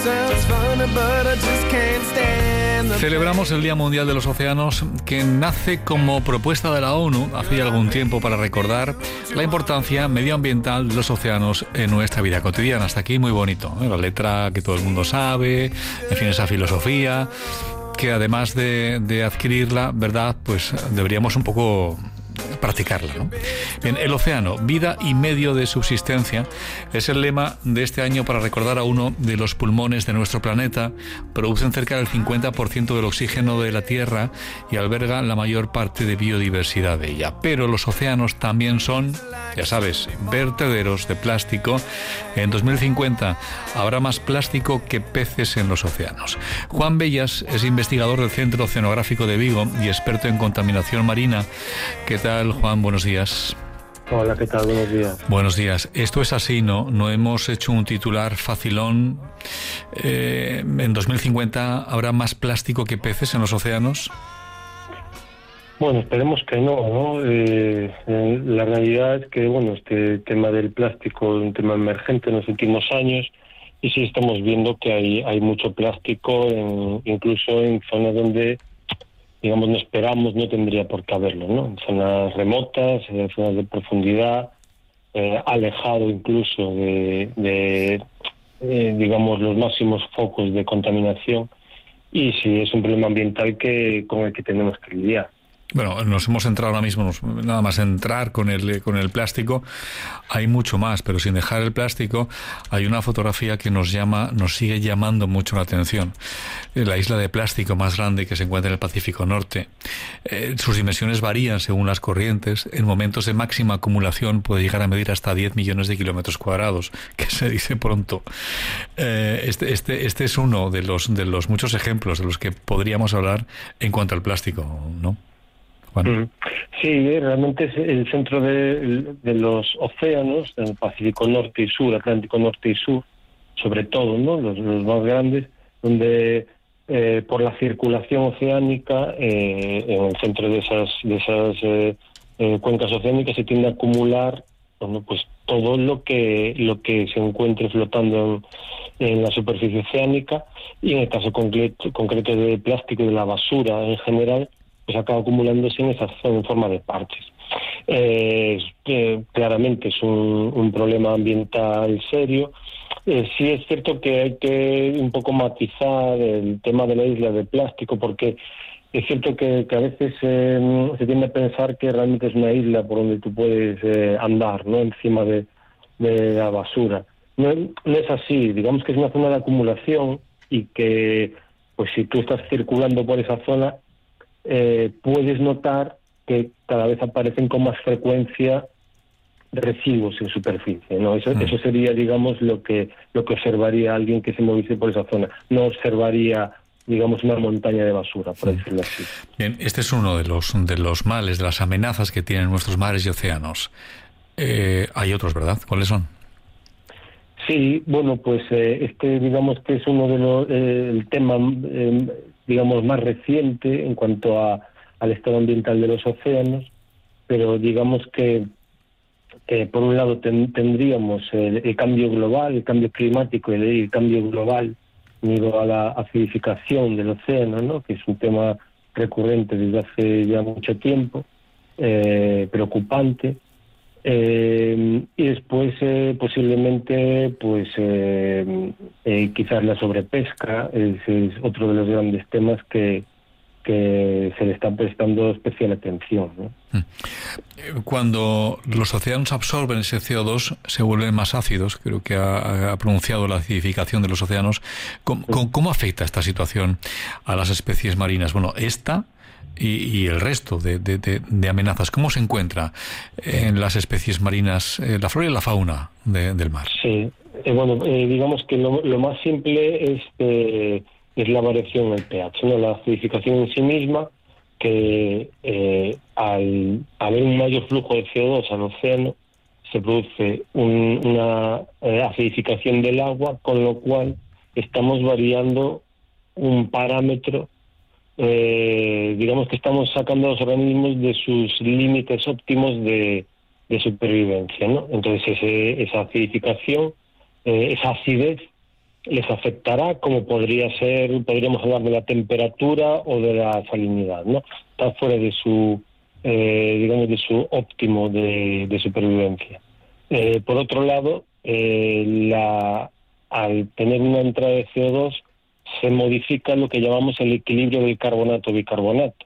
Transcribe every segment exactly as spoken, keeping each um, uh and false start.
Celebramos el Día Mundial de los Océanos, que nace como propuesta de la ONU hace ya algún tiempo para recordar la importancia medioambiental de los océanos en nuestra vida cotidiana. Hasta aquí muy bonito, ¿eh? La letra que todo el mundo sabe, en fin, esa filosofía que además de, de adquirirla, ¿verdad?, pues deberíamos un poco practicarla, ¿no? Bien, el océano, vida y medio de subsistencia, es el lema de este año para recordar a uno de los pulmones de nuestro planeta. Producen cerca del cincuenta por ciento del oxígeno de la Tierra y albergan la mayor parte de biodiversidad de ella. Pero los océanos también son, ya sabes, vertederos de plástico. En dos mil cincuenta habrá más plástico que peces en los océanos. Juan Bellas es investigador del Centro Oceanográfico de Vigo y experto en contaminación marina. ¿Qué tal, Juan? Buenos días. Hola, ¿qué tal? Buenos días. Buenos días. Esto es así, ¿no? No hemos hecho un titular facilón. Eh, en dos mil cincuenta habrá más plástico que peces en los océanos. Bueno, esperemos que no, ¿no? Eh, eh, la realidad es que, bueno, este tema del plástico es un tema emergente en los últimos años y sí estamos viendo que hay hay mucho plástico, en, incluso en zonas donde, digamos, no esperamos, no tendría por qué haberlo, ¿no? En zonas remotas, en zonas de profundidad, eh, alejado incluso de, de eh, digamos, los máximos focos de contaminación. Y sí, es un problema ambiental que con el que tenemos que lidiar. Bueno, nos hemos centrado ahora mismo, nada más entrar con el con el plástico, hay mucho más, pero sin dejar el plástico, hay una fotografía que nos llama, nos sigue llamando mucho la atención. La isla de plástico más grande que se encuentra en el Pacífico Norte. Eh, sus dimensiones varían según las corrientes. En momentos de máxima acumulación puede llegar a medir hasta diez millones de kilómetros cuadrados, que se dice pronto. Eh, este este este es uno de los de los muchos ejemplos de los que podríamos hablar en cuanto al plástico, ¿no? Bueno. Sí, realmente es el centro de, de los océanos, del Pacífico Norte y Sur, Atlántico Norte y Sur, sobre todo, ¿no? Los, los más grandes, donde eh, por la circulación oceánica, eh, en el centro de esas de esas eh, eh, cuencas oceánicas se tiende a acumular, bueno, pues todo lo que lo que se encuentre flotando en, en la superficie oceánica, y en el caso concreto, concreto de plástico y de la basura en general, pues acaba acumulándose en esa zona en forma de parches. Eh, eh, claramente es un, un problema ambiental serio. Eh, sí es cierto que hay que un poco matizar el tema de la isla de plástico, porque es cierto que, que a veces eh, se tiende a pensar que realmente es una isla por donde tú puedes eh, andar, ¿no?, encima de, de la basura. No, no es así. Digamos que es una zona de acumulación y que, pues si tú estás circulando por esa zona, Eh, puedes notar que cada vez aparecen con más frecuencia residuos en superficie, ¿no? Eso, mm. eso sería, digamos, lo que lo que observaría alguien que se moviese por esa zona. No observaría, digamos, una montaña de basura, por mm. decirlo así. Bien, este es uno de los de los males, de las amenazas que tienen nuestros mares y océanos. Eh, hay otros, ¿verdad? ¿Cuáles son? Sí, bueno, pues eh, este, digamos que es uno de los eh, el tema eh, digamos, más reciente en cuanto a, al estado ambiental de los océanos, pero digamos que, que por un lado ten, tendríamos el, el cambio global, el cambio climático y el, el cambio global unido a la acidificación del océano, ¿no?, que es un tema recurrente desde hace ya mucho tiempo, eh, preocupante. Eh, y después eh, posiblemente pues eh, eh, quizás la sobrepesca es, es otro de los grandes temas que, que se le está prestando especial atención, ¿no? Cuando los océanos absorben ese C O dos se vuelven más ácidos. Creo que ha, ha pronunciado la acidificación de los océanos. ¿Cómo, sí. ¿Cómo afecta esta situación a las especies marinas? Bueno, esta Y, y el resto de, de, de, de amenazas, ¿cómo se encuentra en las especies marinas, eh, la flora y la fauna de, del mar? Sí, eh, bueno, eh, digamos que lo, lo más simple es, eh, es la variación en el pH, ¿no? La acidificación en sí misma, que eh, al haber un mayor flujo de C O dos al océano, se produce un, una eh, acidificación del agua, con lo cual estamos variando un parámetro. Eh, digamos que estamos sacando a los organismos de sus límites óptimos de, de supervivencia, ¿no? Entonces ese, esa acidificación, eh, esa acidez, les afectará, como podría ser, podríamos hablar de la temperatura o de la salinidad, ¿no? Está fuera de su, eh, digamos, de su óptimo de, de supervivencia. Eh, por otro lado, eh, la, al tener una entrada de C O dos, se modifica lo que llamamos el equilibrio del carbonato-bicarbonato.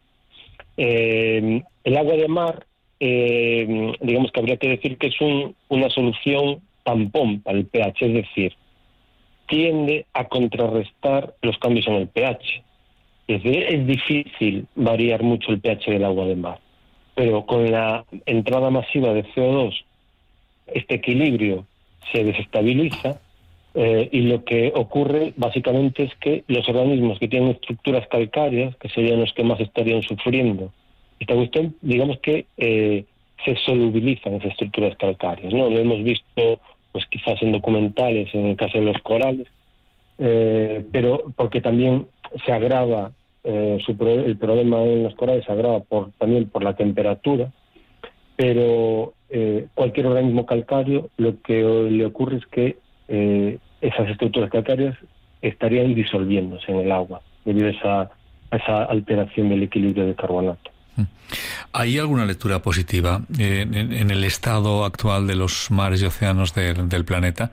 Eh, el agua de mar, eh, digamos que habría que decir que es un, una solución tampón para el pH, es decir, tiende a contrarrestar los cambios en el pH. Es decir, es difícil variar mucho el pH del agua de mar, pero con la entrada masiva de C O dos, este equilibrio se desestabiliza, eh, y lo que ocurre básicamente es que los organismos que tienen estructuras calcáreas, que serían los que más estarían sufriendo esta cuestión, digamos que eh, se solubilizan esas estructuras calcáreas, ¿no? Lo hemos visto pues quizás en documentales, en el caso de los corales, eh, pero porque también se agrava, eh, su pro el problema en los corales se agrava por, también por la temperatura, pero eh, cualquier organismo calcáreo lo que le ocurre es que eh, esas estructuras calcáreas estarían disolviéndose en el agua debido a esa, a esa alteración del equilibrio de carbonato. ¿Hay alguna lectura positiva eh, en, en el estado actual de los mares y océanos de, del planeta?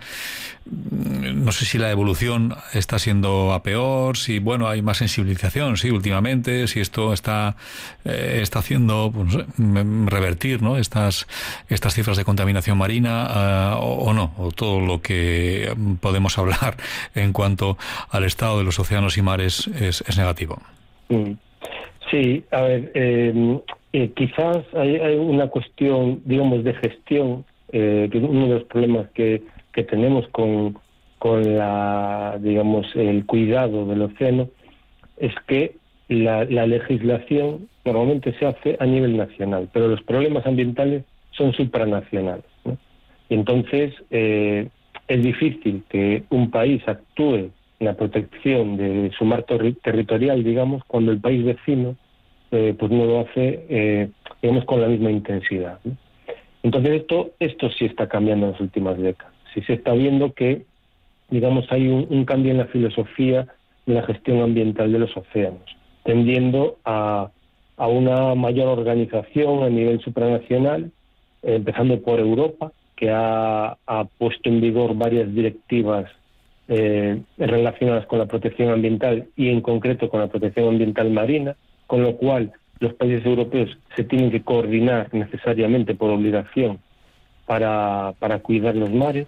No sé si la evolución está siendo a peor, si bueno hay más sensibilización, sí, últimamente, si esto está eh, está haciendo pues, no sé, revertir, ¿no? estas estas cifras de contaminación marina, uh, o, o no, o todo lo que podemos hablar en cuanto al estado de los océanos y mares es, es negativo. Mm. Sí, a ver, eh, eh, quizás hay, hay una cuestión, digamos, de gestión, eh, que uno de los problemas que, que tenemos con, con la, digamos, el cuidado del océano es que la, la legislación normalmente se hace a nivel nacional, pero los problemas ambientales son supranacionales, ¿no? Y entonces eh, es difícil que un país actúe en la protección de su mar ter territorial, digamos, cuando el país vecino eh, pues no lo hace, eh, digamos, con la misma intensidad, ¿no? Entonces esto esto sí está cambiando en las últimas décadas. Sí se está viendo que, digamos, hay un, un cambio en la filosofía de la gestión ambiental de los océanos, tendiendo a, a una mayor organización a nivel supranacional, eh, empezando por Europa, que ha, ha puesto en vigor varias directivas Eh, relacionadas con la protección ambiental y en concreto con la protección ambiental marina, con lo cual los países europeos se tienen que coordinar necesariamente por obligación para, para cuidar los mares,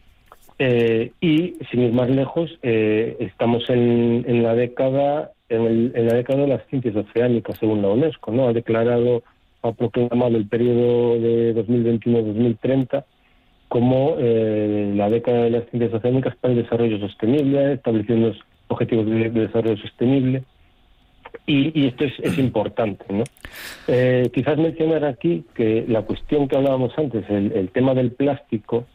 eh, y sin ir más lejos, eh, estamos en, en la década en, el, en la década de las ciencias oceánicas según la UNESCO, ¿no? Ha declarado, ha proclamado el periodo de dos mil veintiuno a dos mil treinta como eh, la década de las ciencias oceánicas para el desarrollo sostenible, estableciendo los objetivos de, de desarrollo sostenible, y, y esto es, es importante, ¿no? Eh, quizás mencionar aquí que la cuestión que hablábamos antes, el, el tema del plástico,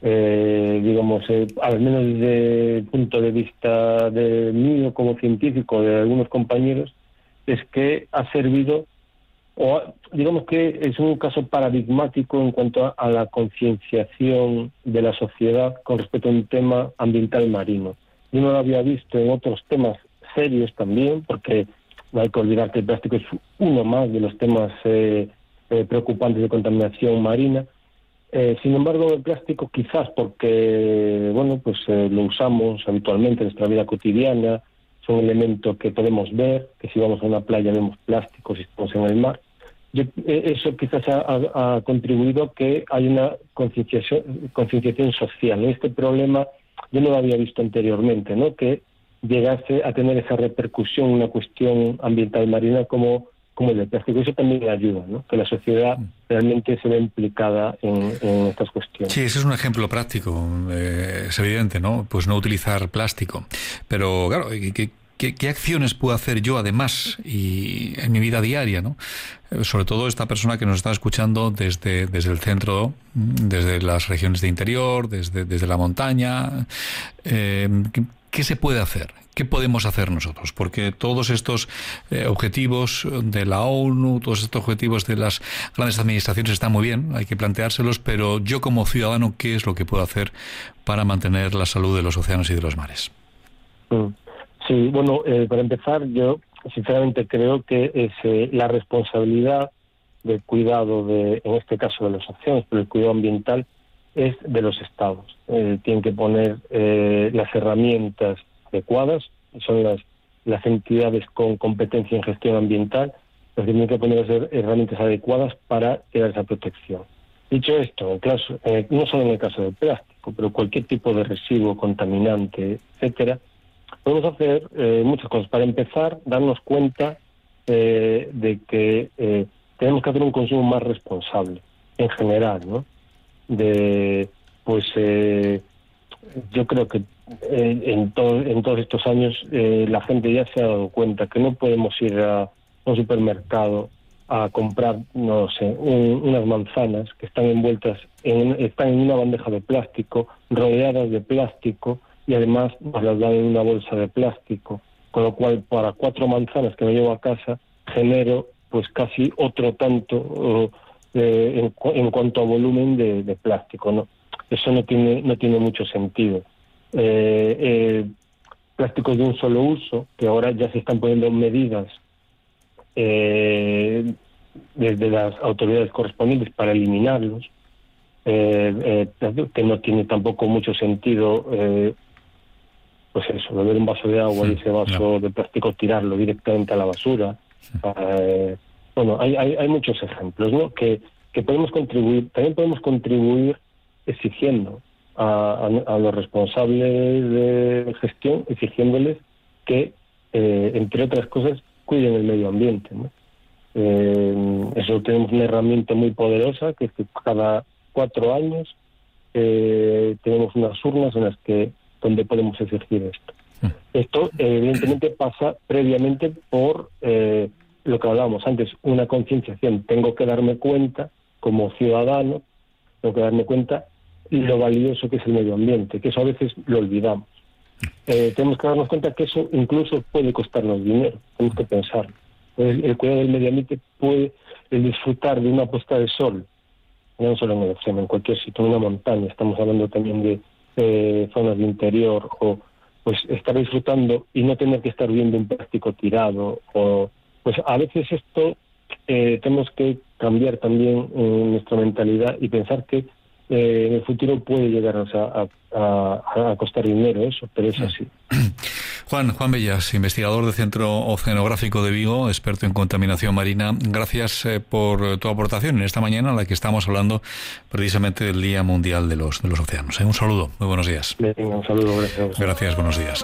eh, digamos, eh, al menos desde el punto de vista de mío como científico, de algunos compañeros, es que ha servido, o digamos que es un caso paradigmático en cuanto a, a la concienciación de la sociedad con respecto a un tema ambiental marino. Yo no lo había visto en otros temas serios también, porque no hay que olvidar que el plástico es uno más de los temas eh, eh, preocupantes de contaminación marina. Eh, sin embargo, el plástico quizás porque, bueno, pues eh, lo usamos habitualmente en nuestra vida cotidiana, es un elemento que podemos ver, que si vamos a una playa vemos plástico, si estamos en el mar. Yo, eh, eso quizás ha, ha, ha contribuido a que hay una concienciación, concienciación social, ¿no? Este problema yo no lo había visto anteriormente, ¿no? Que llegase a tener esa repercusión, una cuestión ambiental marina como, como el del plástico. Eso también ayuda, ¿no? Que la sociedad realmente se ve implicada en, en estas cuestiones. Sí, ese es un ejemplo práctico, eh, es evidente, ¿no? Pues no utilizar plástico. Pero, claro, ¿qué, qué, qué acciones puedo hacer yo además y en mi vida diaria, ¿no? Sobre todo esta persona que nos está escuchando desde, desde el centro, desde las regiones de interior, desde, desde la montaña. Eh, ¿qué, ¿qué se puede hacer? ¿Qué podemos hacer nosotros? Porque todos estos eh, objetivos de la ONU, todos estos objetivos de las grandes administraciones están muy bien, hay que planteárselos, pero yo como ciudadano, ¿qué es lo que puedo hacer para mantener la salud de los océanos y de los mares? Sí, bueno, eh, para empezar, yo sinceramente creo que es eh, la responsabilidad del cuidado, de, en este caso de los océanos, pero el cuidado ambiental es de los estados. Eh, tienen que poner eh, las herramientas adecuadas, son las, las entidades con competencia en gestión ambiental, las que tienen que poner las herramientas adecuadas para crear esa protección. Dicho esto, en caso, eh, no solo en el caso del plástico, pero cualquier tipo de residuo contaminante, etcétera, podemos hacer eh, muchas cosas. Para empezar, darnos cuenta eh, de que eh, tenemos que hacer un consumo más responsable, en general, ¿no? De, pues, eh, yo creo que eh, en, to- en todos estos años eh, la gente ya se ha dado cuenta que no podemos ir a un supermercado a comprar, no sé, un, unas manzanas que están envueltas, en, están en una bandeja de plástico, rodeadas de plástico, y además nos las dan en una bolsa de plástico, con lo cual para cuatro manzanas que me llevo a casa genero pues casi otro tanto eh, en, cu- en cuanto a volumen de, de plástico, ¿no? Eso no tiene no tiene mucho sentido. Eh, eh, plásticos de un solo uso, que ahora ya se están poniendo medidas eh, desde las autoridades correspondientes para eliminarlos, eh, eh, que no tiene tampoco mucho sentido eh, pues eso, beber un vaso de agua, sí, y ese vaso no. de plástico tirarlo directamente a la basura. Sí. Eh, bueno, hay, hay, hay muchos ejemplos, ¿no? Que, que podemos contribuir, también podemos contribuir exigiendo a, a, a los responsables de gestión, exigiéndoles que, eh, entre otras cosas, cuiden el medio ambiente, ¿no? Eh, eso tenemos una herramienta muy poderosa, que es que cada cuatro años eh, tenemos unas urnas en las que donde podemos exigir esto. Sí. Esto, eh, evidentemente, pasa previamente por eh, lo que hablábamos antes, una concienciación. Tengo que darme cuenta, como ciudadano, tengo que darme cuenta lo valioso que es el medio ambiente, que eso a veces lo olvidamos. Eh, tenemos que darnos cuenta que eso incluso puede costarnos dinero, tenemos que pensar. El, el cuidado del medio ambiente puede, el disfrutar de una puesta de sol, no solo en el océano, en cualquier sitio, en una montaña, estamos hablando también de Eh, zonas de interior, o pues estar disfrutando y no tener que estar viendo un plástico tirado, o pues a veces esto eh, tenemos que cambiar también eh, nuestra mentalidad y pensar que eh, en el futuro puede llegarnos a, a, a costar dinero eso, pero es así. Juan, Juan Bellas, investigador del Centro Oceanográfico de Vigo, experto en contaminación marina. Gracias eh, por tu aportación en esta mañana en la que estamos hablando precisamente del Día Mundial de los, de los Océanos. Eh, un saludo, muy buenos días. Venga, un saludo, gracias. Gracias, buenos días.